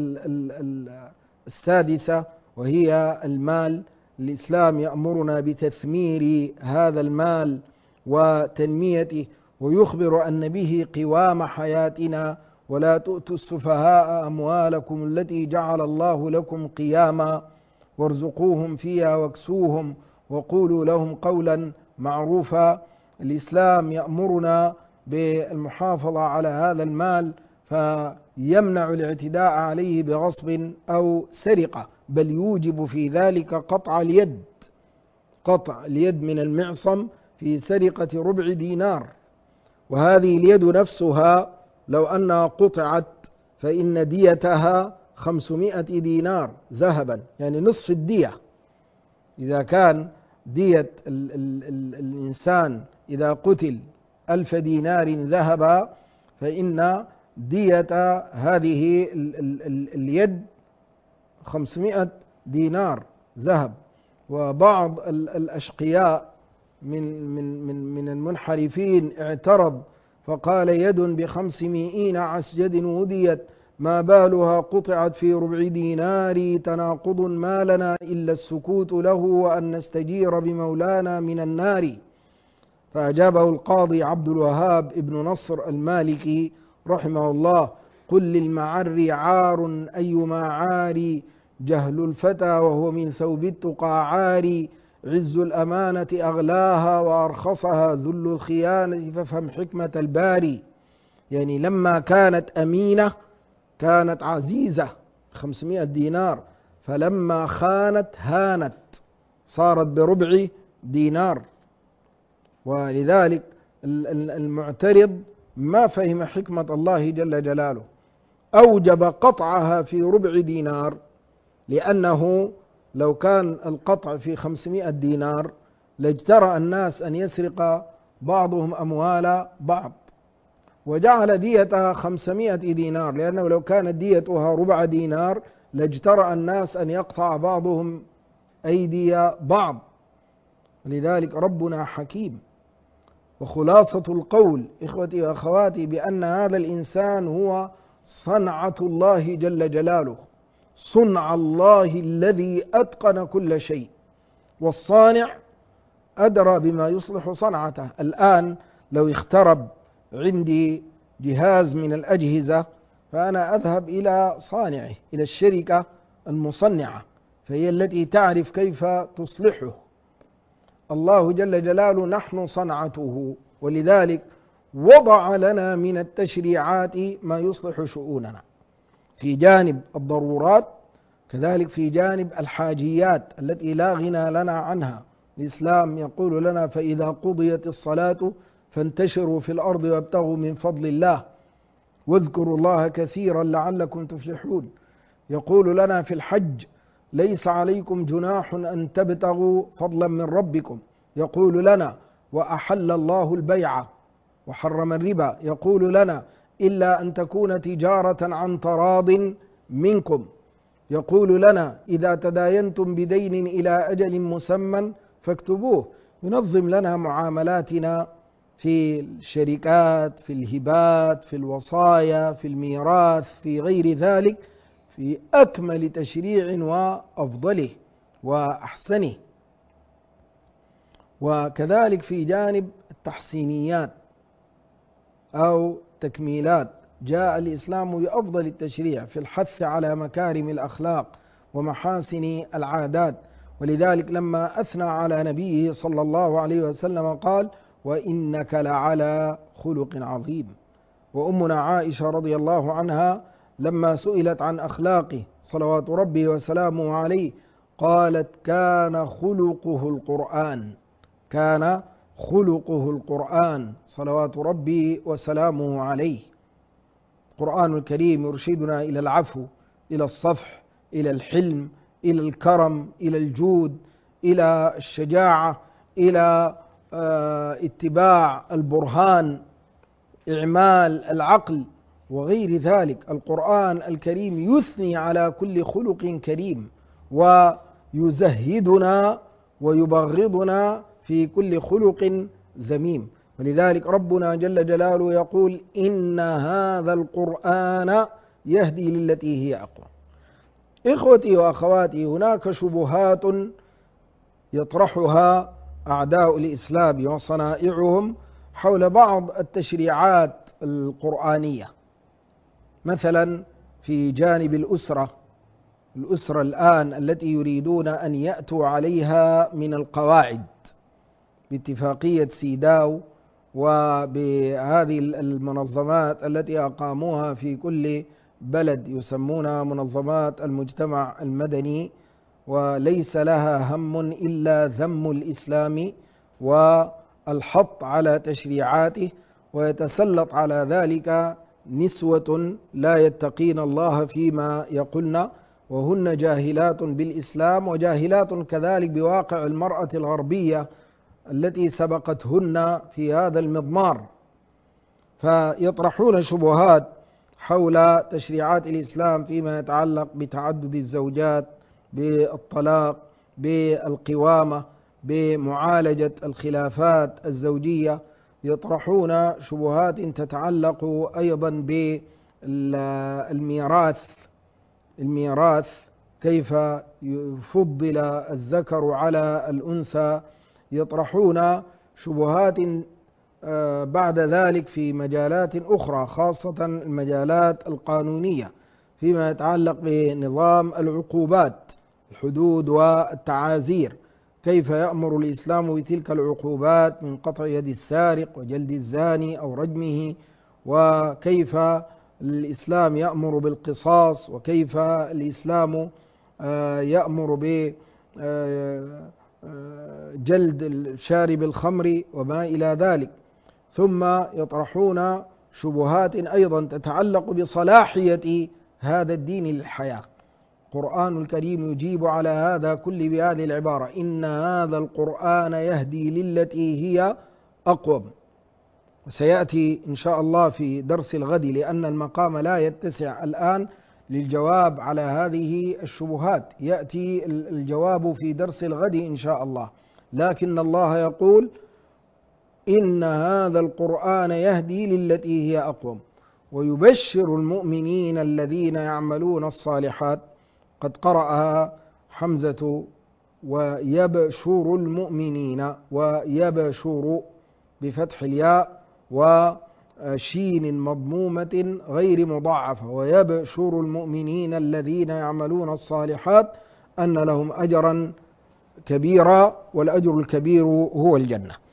السادسة وهي المال، الإسلام يأمرنا بتثمير هذا المال وتنميته، ويخبر أن به قوام حياتنا ولا تؤتوا السفهاء أموالكم التي جعل الله لكم قياما وارزقوهم فيها واكسوهم وقولوا لهم قولا معروفا. الإسلام يأمرنا بالمحافظة على هذا المال، فيمنع الاعتداء عليه بغصب أو سرقة، بل يوجب في ذلك قطع اليد قطع اليد من المعصم في سرقة ربع دينار. وهذه اليد نفسها لو أنها قطعت فإن ديتها خمسمائة دينار ذهبا، يعني نصف الدية. إذا كان دية ال ال ال الإنسان إذا قتل ألف دينار ذهبا، فإن دية هذه ال ال ال اليد خمسمائة دينار ذهب. وبعض الأشقياء من من من من المنحرفين اعترض فقال: يد بخمسمائين عسجد وديت، ما بالها قطعت في ربع دينار، تناقض ما لنا إلا السكوت له وأن نستجير بمولانا من النار. فأجابه القاضي عبد الوهاب ابن نصر المالكي رحمه الله: قل للمعر عار أيما عار، جهل الفتى وهو من ثوب التقى عار، عز الأمانة أغلاها وأرخصها ذل الخيانة، فافهم حكمة الباري. يعني لما كانت أمينة كانت عزيزة خمسمائة دينار، فلما خانت هانت صارت بربع دينار. ولذلك المعترض ما فهم حكمة الله جل جلاله، أوجب قطعها في ربع دينار، لأنه لو كان القطع في خمسمائة دينار لاجترأ الناس أن يسرق بعضهم أموال بعض، وجعل ديتها خمسمائة دينار، لأنه لو كانت ديتها ربع دينار لاجترأ الناس أن يقطع بعضهم أيدي بعض. لذلك ربنا حكيم. وخلاصة القول إخوتي وأخواتي بأن هذا الإنسان هو صنعة الله جل جلاله، صنع الله الذي أتقن كل شيء، والصانع أدرى بما يصلح صنعته. الآن لو اخترب عندي جهاز من الأجهزة فأنا أذهب إلى صانعه، إلى الشركة المصنعة، فهي التي تعرف كيف تصلحه. الله جل جلاله نحن صنعته، ولذلك وضع لنا من التشريعات ما يصلح شؤوننا في جانب الضرورات، كذلك في جانب الحاجيات التي لا غنى لنا عنها. الإسلام يقول لنا: فإذا قضيت الصلاة فانتشروا في الأرض وابتغوا من فضل الله واذكروا الله كثيرا لعلكم تفلحون. يقول لنا في الحج: ليس عليكم جناح أن تبتغوا فضلا من ربكم. يقول لنا: وأحل الله البيع وحرم الربا. يقول لنا: إلا أن تكون تجارة عن تراض منكم. يقول لنا: إذا تداينتم بدين إلى أجل مسمى فاكتبوه. ينظم لنا معاملاتنا في الشركات، في الهبات، في الوصايا، في الميراث، في غير ذلك، في أكمل تشريع وأفضله وأحسنه. وكذلك في جانب التحسينيات أو تكميلات، جاء الإسلام بأفضل التشريع في الحث على مكارم الأخلاق ومحاسن العادات. ولذلك لما أثنى على نبيه صلى الله عليه وسلم قال: وإنك لعلى خلق عظيم. وأمنا عائشة رضي الله عنها لما سئلت عن أخلاقه صلوات ربي وسلامه عليه قالت: كان خلقه القرآن كان خلقه القرآن صلوات ربي وسلامه عليه. القرآن الكريم يرشدنا إلى العفو، إلى الصفح، إلى الحلم، إلى الكرم، إلى الجود، إلى الشجاعة، إلى اتباع البرهان، إعمال العقل وغير ذلك. القرآن الكريم يثني على كل خلق كريم ويزهدنا ويبغضنا في كل خلق ذميم. ولذلك ربنا جل جلاله يقول: إن هذا القرآن يهدي للتي هي أقوم. إخوتي وأخواتي، هناك شبهات يطرحها أعداء الإسلام وصنائعهم حول بعض التشريعات القرآنية. مثلا في جانب الأسرة الأسرة الآن التي يريدون أن يأتوا عليها من القواعد باتفاقية سيداو وبهذه المنظمات التي أقاموها في كل بلد يسمونها منظمات المجتمع المدني، وليس لها هم إلا ذم الإسلام والحط على تشريعاته، ويتسلط على ذلك نسوة لا يتقين الله فيما يقولن، وهن جاهلات بالإسلام وجاهلات كذلك بواقع المرأة الغربية التي سبقتهن في هذا المضمار، فيطرحون شبهات حول تشريعات الإسلام فيما يتعلق بتعدد الزوجات، بالطلاق، بالقوامة، بمعالجة الخلافات الزوجية. يطرحون شبهات تتعلق أيضا بالميراث الميراث كيف يفضل الذكر على الأنثى. يطرحون شبهات بعد ذلك في مجالات أخرى، خاصة المجالات القانونية فيما يتعلق بنظام العقوبات، الحدود والتعازير، كيف يأمر الإسلام بتلك العقوبات من قطع يد السارق وجلد الزاني أو رجمه، وكيف الإسلام يأمر بالقصاص، وكيف الإسلام يأمر بجلد شارب الخمر وما إلى ذلك. ثم يطرحون شبهات أيضا تتعلق بصلاحية هذا الدين للحياة. القرآن الكريم يجيب على هذا كل بهذه العبارة: إن هذا القرآن يهدي للتي هي أقوم. وسيأتي إن شاء الله في درس الغد، لأن المقام لا يتسع الآن للجواب على هذه الشبهات، يأتي الجواب في درس الغد إن شاء الله. لكن الله يقول: إن هذا القرآن يهدي للتي هي أقوم ويبشر المؤمنين الذين يعملون الصالحات. قد قرأها حمزة: ويبشر المؤمنين، ويبشر بفتح الياء وشين مضمومة غير مضاعفة، ويبشر المؤمنين الذين يعملون الصالحات أن لهم أجرا كبيرا، والأجر الكبير هو الجنة.